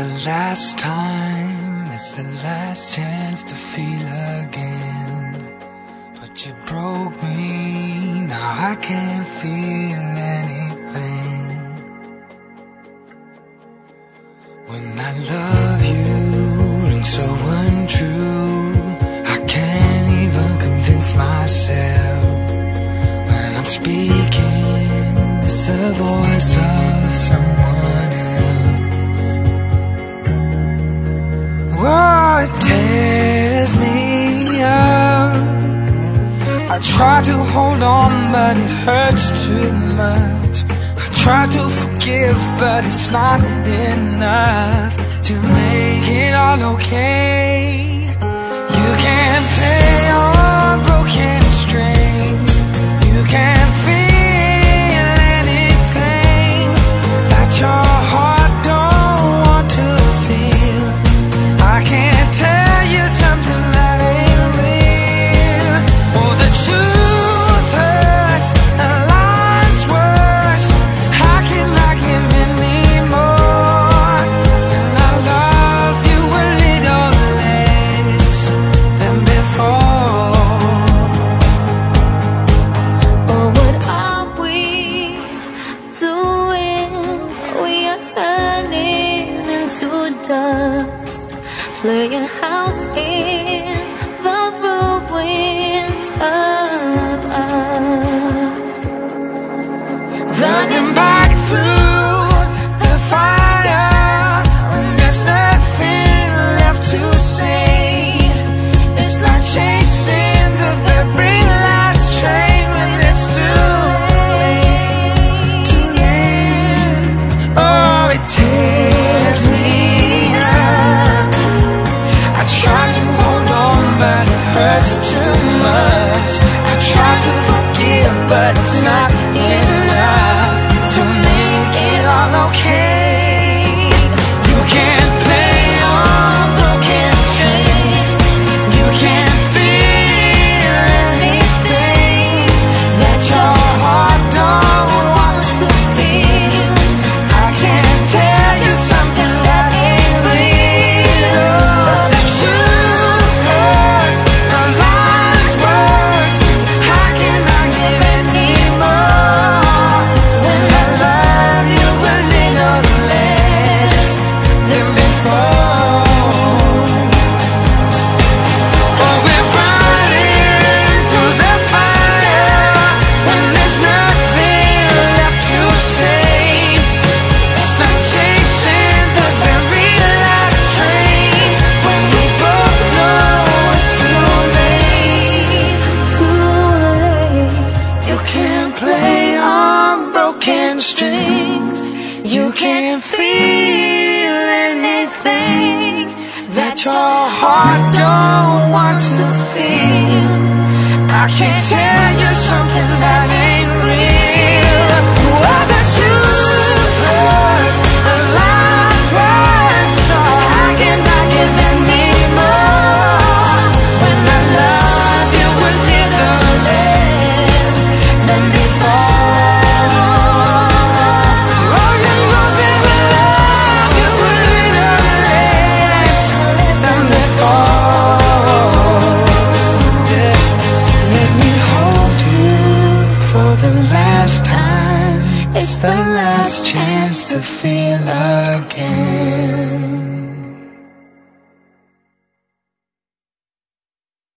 the last time, it's the last chance to feel again. But you broke me, now I can't feel anything. When I love you rings so untrue, I can't even convince myself. When I'm speaking, it's the voice of someone else. Oh, it tears me up. I try to hold on, but it hurts too much. I try to forgive, but it's not enough to make it all okay. You can't play on broken strings. You can't feel anything that your heart don't want to feel. I can't tell you something that ain't real. Oh, the truth hurts and life's worse. How can I give any more? And I love you a little less than before. Oh, what are we doing? We are turning into dust, playing house in the ruins of us, Running back through the fire when there's nothing left to say. It's like chasing the very last train when it's too late, too late. Oh, it tears me up. I try to hold on, but it hurts too much. I try to forgive, but it's not enough to make it all okay. You can't play on broken strings. You can't feel anything that your heart don't want to feel. I can't tell you something that ain't real. The truth hurts and life's worse. How can I give any more when I love you a little less than before? Oh, we're running through the fire when there's nothing left to say. It's like chasing the very last train when we both know it's too late. too late. You can't play on broken strings. You can't feel anything that your heart don't want to feel. I can't tell you something that ain't real. Oh, the truth hurts and life's worse. So how can I give any more when I love you a little less than before? Oh, you know that I love you a little less than before. Yeah. Let me hold you for the last time. It's the last chance to feel again.